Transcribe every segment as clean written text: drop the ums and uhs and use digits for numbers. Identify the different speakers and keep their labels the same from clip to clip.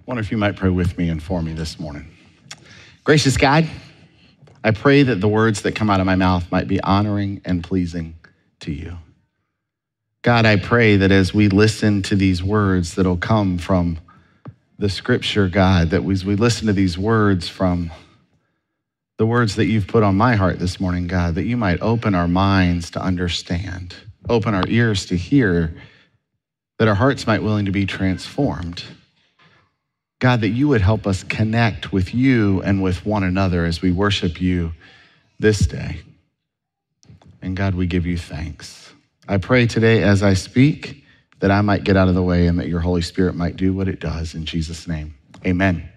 Speaker 1: wonder if you might pray with me and for me this morning. Gracious God, I pray that the words that come out of my mouth might be honoring and pleasing to you. God, I pray that as we listen to these words that'll come from the scripture, God, that as we listen to these words from the words that you've put on my heart this morning, God, that you might open our minds to understand, open our ears to hear, that our hearts might be willing to be transformed. God, that you would help us connect with you and with one another as we worship you this day. And God, we give you thanks. I pray today as I speak that I might get out of the way and that your Holy Spirit might do what it does. In Jesus' name, amen.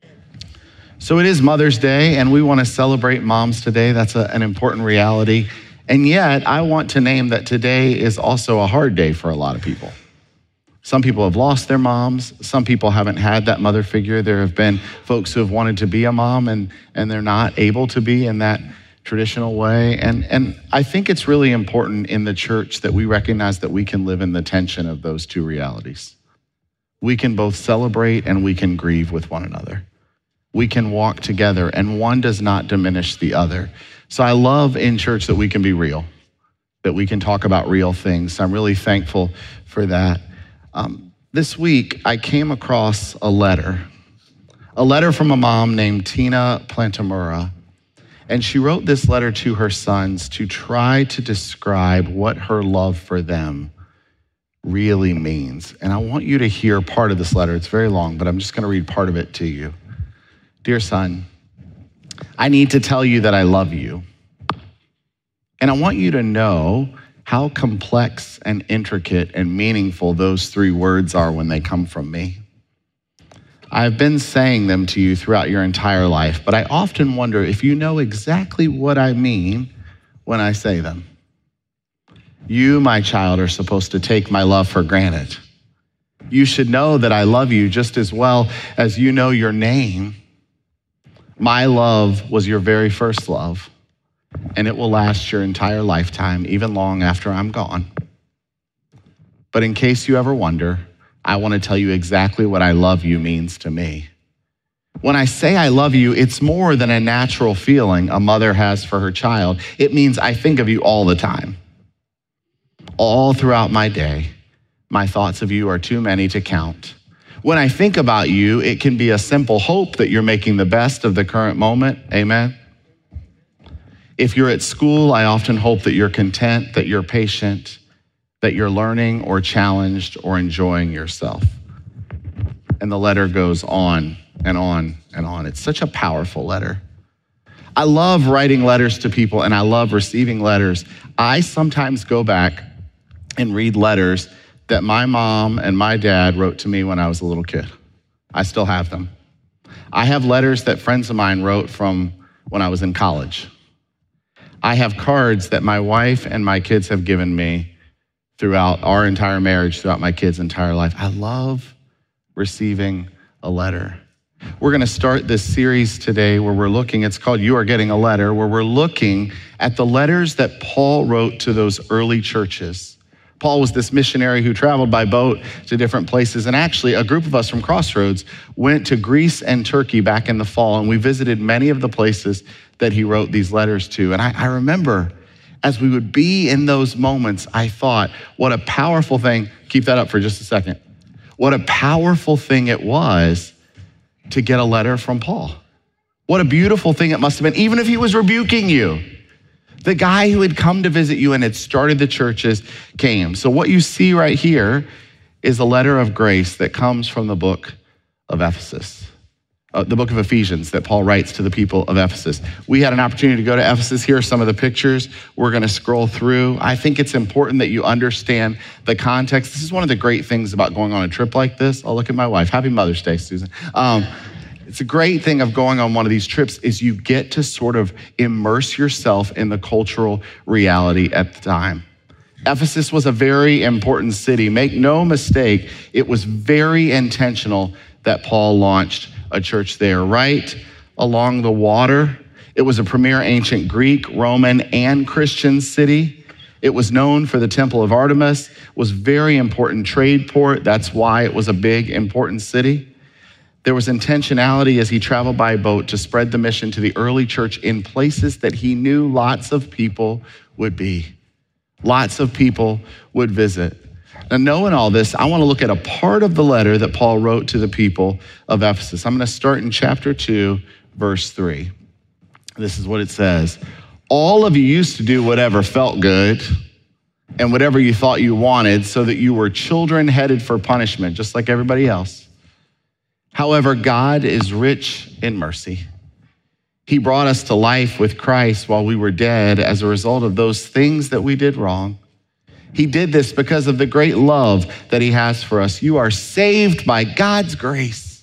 Speaker 1: So it is Mother's Day, and we want to celebrate moms today. That's an important reality. And yet, I want to name that today is also a hard day for a lot of people. Some people have lost their moms. Some people haven't had that mother figure. There have been folks who have wanted to be a mom and they're not able to be in that traditional way. And I think it's really important in the church that we recognize that we can live in the tension of those two realities. We can both celebrate and we can grieve with one another. We can walk together and one does not diminish the other. So I love in church that we can be real, that we can talk about real things. So I'm really thankful for that. This week, I came across a letter from a mom named Tina Plantamura. And she wrote this letter to her sons to try to describe what her love for them really means. And I want you to hear part of this letter. It's very long, but I'm just going to read part of it to you. Dear son, I need to tell you that I love you. And I want you to know how complex and intricate and meaningful those three words are when they come from me. I've been saying them to you throughout your entire life, but I often wonder if you know exactly what I mean when I say them. You, my child, are supposed to take my love for granted. You should know that I love you just as well as you know your name. My love was your very first love. And it will last your entire lifetime, even long after I'm gone. But in case you ever wonder, I want to tell you exactly what I love you means to me. When I say I love you, it's more than a natural feeling a mother has for her child. It means I think of you all the time. All throughout my day, my thoughts of you are too many to count. When I think about you, it can be a simple hope that you're making the best of the current moment. Amen. If you're at school, I often hope that you're content, that you're patient, that you're learning or challenged or enjoying yourself. And the letter goes on and on and on. It's such a powerful letter. I love writing letters to people and I love receiving letters. I sometimes go back and read letters that my mom and my dad wrote to me when I was a little kid. I still have them. I have letters that friends of mine wrote from when I was in college. I have cards that my wife and my kids have given me throughout our entire marriage, throughout my kids' entire life. I love receiving a letter. We're going to start this series today where we're looking, it's called You Are Getting a Letter, where we're looking at the letters that Paul wrote to those early churches. Paul was this missionary who traveled by boat to different places. And actually, a group of us from Crossroads went to Greece and Turkey back in the fall, and we visited many of the places that he wrote these letters to. And I remember as we would be in those moments, I thought, what a powerful thing. Keep that up for just a second. What a powerful thing it was to get a letter from Paul. What a beautiful thing it must have been, even if he was rebuking you. The guy who had come to visit you and had started the churches came. So what you see right here is a letter of grace that comes from the book of Ephesus, the book of Ephesians that Paul writes to the people of Ephesus. We had an opportunity to go to Ephesus. Here are some of the pictures. We're going to scroll through. I think it's important that you understand the context. This is one of the great things about going on a trip like this. I'll look at my wife. Happy Mother's Day, Susan. It's a great thing of going on one of these trips is you get to sort of immerse yourself in the cultural reality at the time. Ephesus was a very important city. Make no mistake, it was very intentional that Paul launched a church there, right along the water. It was a premier ancient Greek, Roman, and Christian city. It was known for the Temple of Artemis, was very important trade port. That's why it was a big, important city. There was intentionality as he traveled by boat to spread the mission to the early church in places that he knew lots of people would be. Lots of people would visit. Now, knowing all this, I want to look at a part of the letter that Paul wrote to the people of Ephesus. I'm going to start in chapter 2, verse 3. This is what it says. All of you used to do whatever felt good and whatever you thought you wanted, so that you were children headed for punishment, just like everybody else. However, God is rich in mercy. He brought us to life with Christ while we were dead as a result of those things that we did wrong. He did this because of the great love that he has for us. You are saved by God's grace.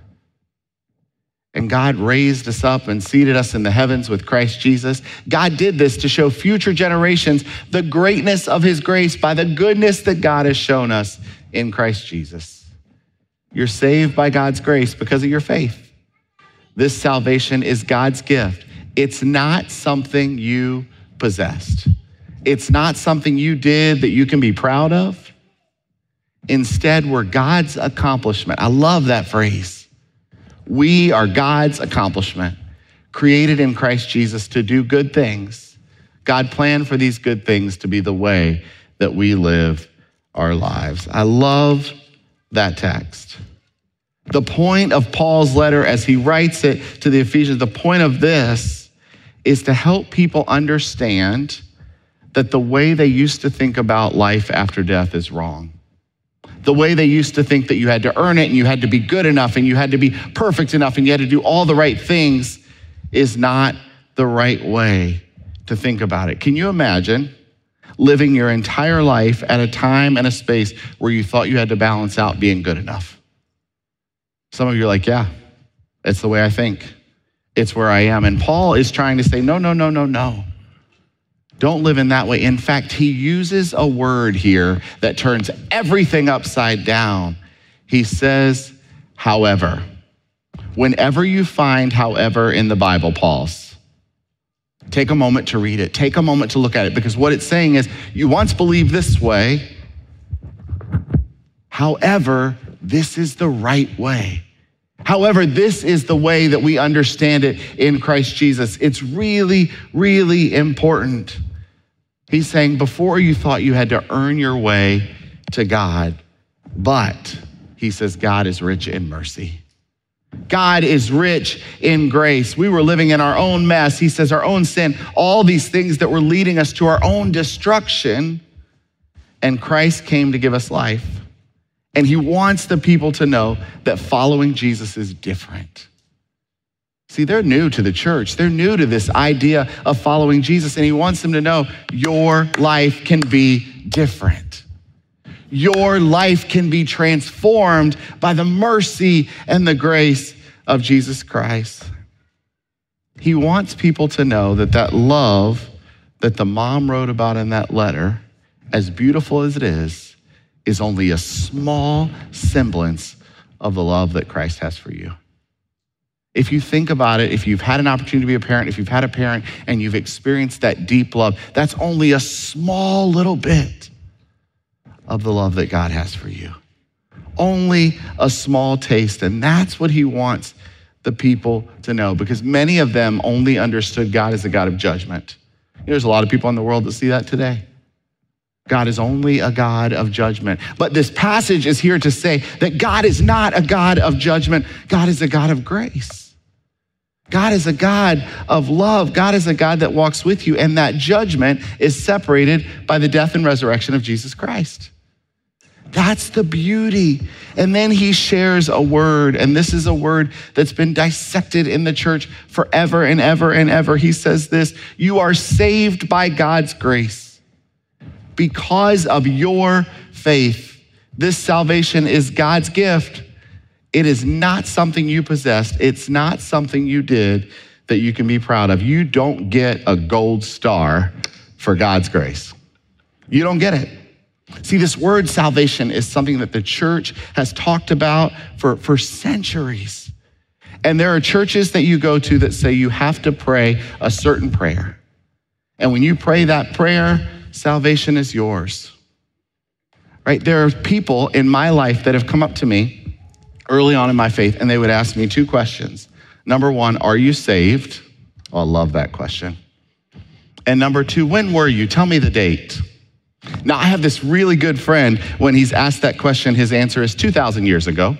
Speaker 1: And God raised us up and seated us in the heavens with Christ Jesus. God did this to show future generations the greatness of his grace by the goodness that God has shown us in Christ Jesus. You're saved by God's grace because of your faith. This salvation is God's gift. It's not something you possessed. It's not something you did that you can be proud of. Instead, we're God's accomplishment. I love that phrase. We are God's accomplishment, created in Christ Jesus to do good things. God planned for these good things to be the way that we live our lives. I love that text. The point of Paul's letter as he writes it to the Ephesians, the point of this is to help people understand that the way they used to think about life after death is wrong. The way they used to think that you had to earn it and you had to be good enough and you had to be perfect enough and you had to do all the right things is not the right way to think about it. Can you imagine living your entire life at a time and a space where you thought you had to balance out being good enough? Some of you are like, yeah, it's the way I think. It's where I am. And Paul is trying to say, no. Don't live in that way. In fact, he uses a word here that turns everything upside down. He says, however. Whenever you find however in the Bible, pause. Take a moment to read it. Take a moment to look at it, because what it's saying is, you once believed this way. However, this is the right way. However, this is the way that we understand it in Christ Jesus. It's really, really important. He's saying, before you thought you had to earn your way to God, but he says, God is rich in mercy. God is rich in grace. We were living in our own mess. He says our own sin, all these things that were leading us to our own destruction, and Christ came to give us life. And he wants the people to know that following Jesus is different. See, they're new to the church. They're new to this idea of following Jesus, and he wants them to know your life can be different. Your life can be transformed by the mercy and the grace of Jesus Christ. He wants people to know that that love that the mom wrote about in that letter, as beautiful as it is only a small semblance of the love that Christ has for you. If you think about it, if you've had an opportunity to be a parent, if you've had a parent and you've experienced that deep love, that's only a small little bit of the love that God has for you. Only a small taste, and that's what he wants the people to know, because many of them only understood God as a God of judgment. There's a lot of people in the world that see that today. God is only a God of judgment. But this passage is here to say that God is not a God of judgment. God is a God of grace. God is a God of love. God is a God that walks with you, and that judgment is separated by the death and resurrection of Jesus Christ. That's the beauty. And then he shares a word, and this is a word that's been dissected in the church forever and ever and ever. He says this: you are saved by God's grace because of your faith. This salvation is God's gift. It is not something you possessed. It's not something you did that you can be proud of. You don't get a gold star for God's grace. You don't get it. See, this word salvation is something that the church has talked about for centuries. And there are churches that you go to that say you have to pray a certain prayer. And when you pray that prayer, salvation is yours. Right? There are people in my life that have come up to me early on in my faith, and they would ask me two questions. Number one, are you saved? Oh, I love that question. And number two, when were you? Tell me the date. Now, I have this really good friend. When he's asked that question, his answer is 2,000 years ago.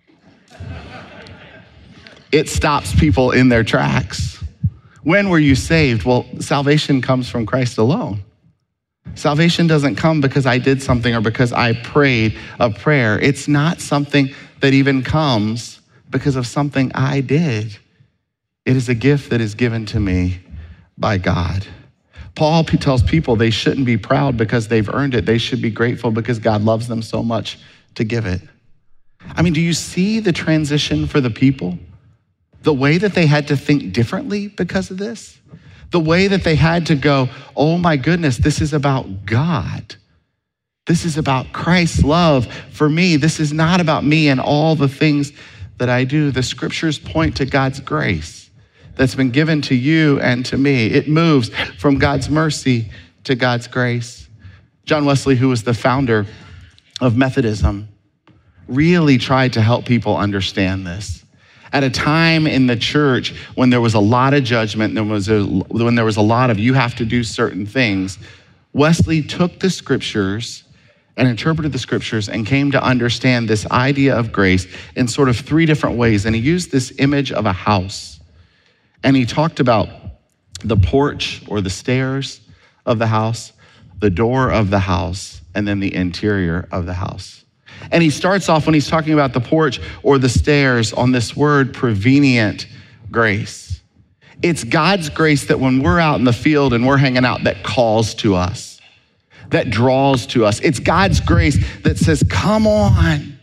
Speaker 1: It stops people in their tracks. When were you saved? Well, salvation comes from Christ alone. Salvation doesn't come because I did something or because I prayed a prayer. It's not something that even comes because of something I did. It is a gift that is given to me by God. Paul tells people they shouldn't be proud because they've earned it. They should be grateful because God loves them so much to give it. I mean, do you see the transition for the people? The way that they had to think differently because of this? The way that they had to go, oh my goodness, this is about God. This is about Christ's love for me. This is not about me and all the things that I do. The scriptures point to God's grace that's been given to you and to me. It moves from God's mercy to God's grace. John Wesley, who was the founder of Methodism, really tried to help people understand this. At a time in the church when there was a lot of judgment, when there was a lot of you have to do certain things, Wesley took the scriptures and interpreted the scriptures and came to understand this idea of grace in sort of three different ways. And he used this image of a house. And he talked about the porch or the stairs of the house, the door of the house, and then the interior of the house. And he starts off when he's talking about the porch or the stairs on this word, prevenient grace. It's God's grace that when we're out in the field and we're hanging out, that calls to us, that draws to us. It's God's grace that says, come on.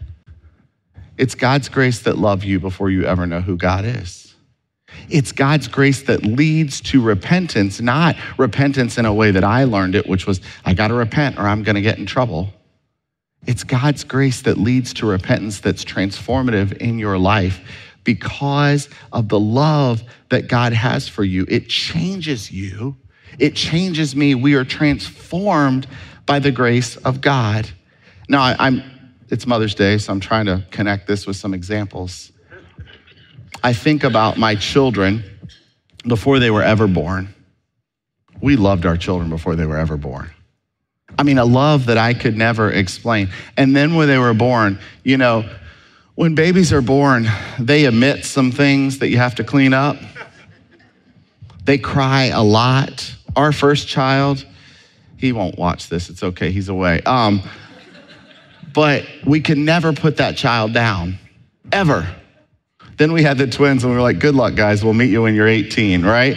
Speaker 1: It's God's grace that loves you before you ever know who God is. It's God's grace that leads to repentance, not repentance in a way that I learned it, which was, I got to repent or I'm going to get in trouble. It's God's grace that leads to repentance that's transformative in your life because of the love that God has for you. It changes you. It changes me. We are transformed by the grace of God. Now, it's Mother's Day, so I'm trying to connect this with some examples. I think about my children before they were ever born. We loved our children before they were ever born. I mean, a love that I could never explain. And then when they were born, you know, when babies are born, they emit some things that you have to clean up. They cry a lot. Our first child, he won't watch this. It's okay. He's away. But we could never put that child down, ever. Then we had the twins and we were like, good luck, guys. We'll meet you when you're 18, right?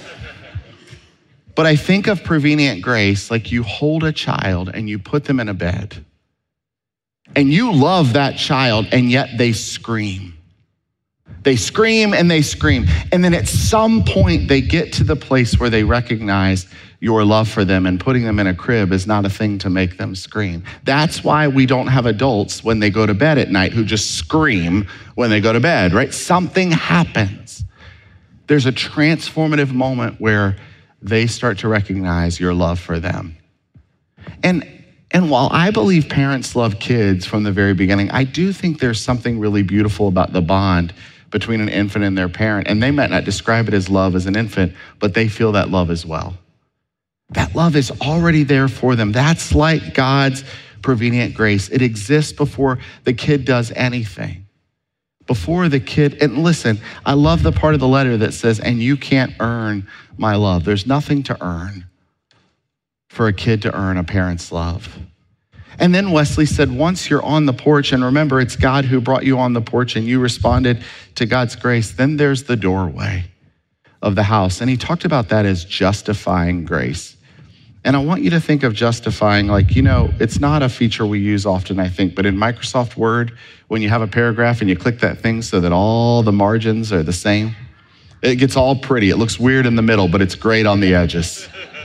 Speaker 1: But I think of prevenient grace, like you hold a child and you put them in a bed and you love that child and yet they scream. They scream and they scream. And then at some point they get to the place where they recognize your love for them, and putting them in a crib is not a thing to make them scream. That's why we don't have adults when they go to bed at night who just scream when they go to bed, right? Something happens. There's a transformative moment where they start to recognize your love for them. And while I believe parents love kids from the very beginning, I do think there's something really beautiful about the bond between an infant and their parent. And they might not describe it as love as an infant, but they feel that love as well. That love is already there for them. That's like God's prevenient grace. It exists before the kid does anything. Before the kid, and listen, I love the part of the letter that says, and you can't earn my love. There's nothing to earn for a kid to earn a parent's love. And then Wesley said, once you're on the porch, and remember, it's God who brought you on the porch and you responded to God's grace, then there's the doorway of the house. And he talked about that as justifying grace. And I want you to think of justifying like, you know, it's not a feature we use often, I think, but in Microsoft Word, when you have a paragraph and you click that thing so that all the margins are the same, it gets all pretty. It looks weird in the middle, but it's great on the edges.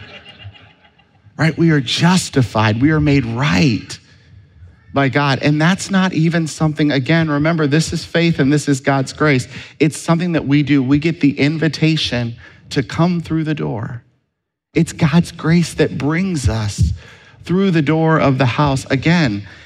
Speaker 1: Right? We are justified. We are made right by God. And that's not even something, again, remember, this is faith and this is God's grace. It's something that we do. We get the invitation to come through the door. It's God's grace that brings us through the door of the house. Again,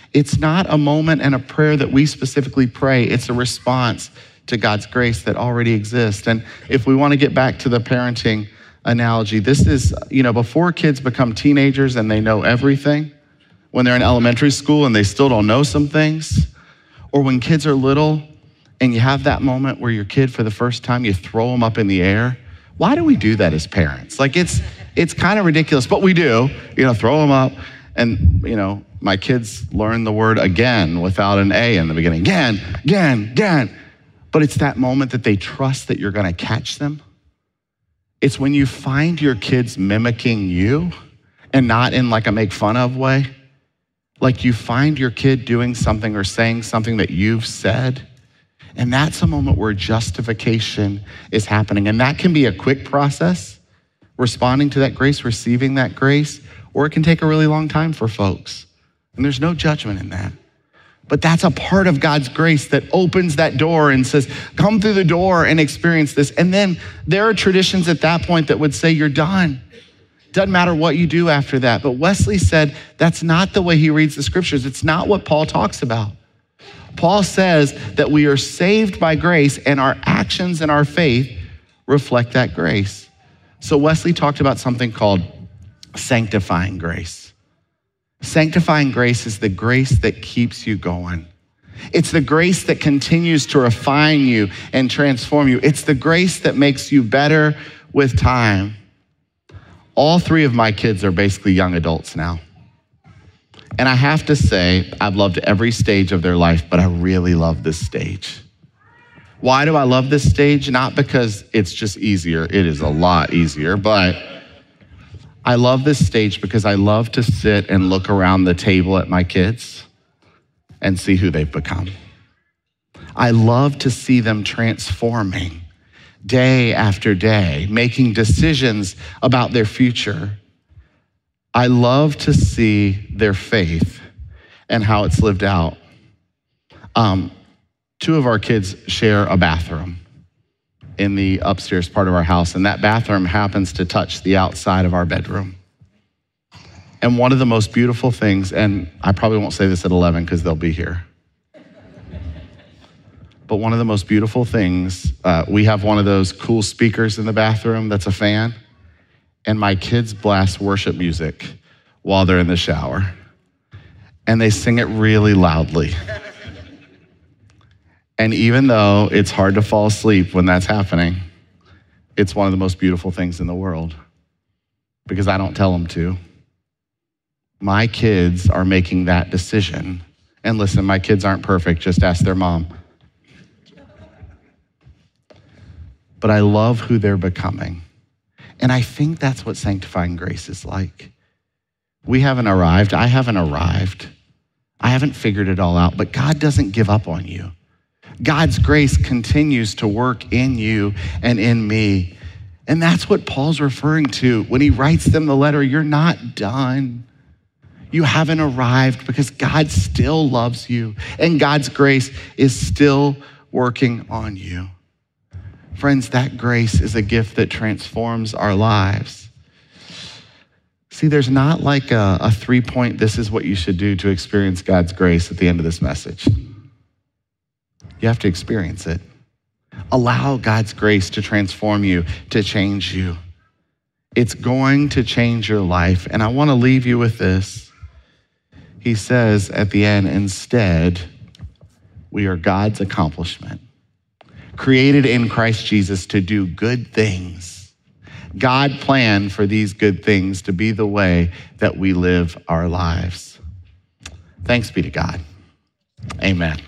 Speaker 1: It's not a moment and a prayer that we specifically pray. It's a response to God's grace that already exists. And if we want to get back to the parenting analogy, this is, before kids become teenagers and they know everything, when they're in elementary school and they still don't know some things, or when kids are little and you have that moment where your kid, for the first time, you throw them up in the air. Why do we do that as parents? Like it's kind of ridiculous, but we do, throw them up. And, my kids learn the word again without an A in the beginning. Again. But it's that moment that they trust that you're going to catch them. It's when you find your kids mimicking you and not in like a make fun of way. Like you find your kid doing something or saying something that you've said. And that's a moment where justification is happening. And that can be a quick process, responding to that grace, receiving that grace, or it can take a really long time for folks. And there's no judgment in that. But that's a part of God's grace that opens that door and says, come through the door and experience this. And then there are traditions at that point that would say you're done. Doesn't matter what you do after that. But Wesley said that's not the way he reads the scriptures. It's not what Paul talks about. Paul says that we are saved by grace and our actions and our faith reflect that grace. So Wesley talked about something called sanctifying grace. Sanctifying grace is the grace that keeps you going. It's the grace that continues to refine you and transform you. It's the grace that makes you better with time. All three of my kids are basically young adults now. And I have to say, I've loved every stage of their life, but I really love this stage. Why do I love this stage? Not because it's just easier. It is a lot easier, but I love this stage because I love to sit and look around the table at my kids and see who they've become. I love to see them transforming day after day, making decisions about their future. I love to see their faith and how it's lived out. Two of our kids share a bathroom in the upstairs part of our house, and that bathroom happens to touch the outside of our bedroom. And one of the most beautiful things, and I probably won't say this at 11 because they'll be here, but one of the most beautiful things, we have one of those cool speakers in the bathroom that's a fan, and my kids blast worship music while they're in the shower, and they sing it really loudly. And even though it's hard to fall asleep when that's happening, it's one of the most beautiful things in the world because I don't tell them to. My kids are making that decision. And listen, my kids aren't perfect, just ask their mom. But I love who they're becoming. And I think that's what sanctifying grace is like. We haven't arrived. I haven't arrived. I haven't figured it all out, but God doesn't give up on you. God's grace continues to work in you and in me. And that's what Paul's referring to when he writes them the letter. You're not done. You haven't arrived because God still loves you and God's grace is still working on you. Friends, that grace is a gift that transforms our lives. See, there's not like a 3-point, this is what you should do to experience God's grace at the end of this message. You have to experience it. Allow God's grace to transform you, to change you. It's going to change your life. And I want to leave you with this. He says at the end, instead, we are God's accomplishment, created in Christ Jesus to do good things. God planned for these good things to be the way that we live our lives. Thanks be to God. Amen.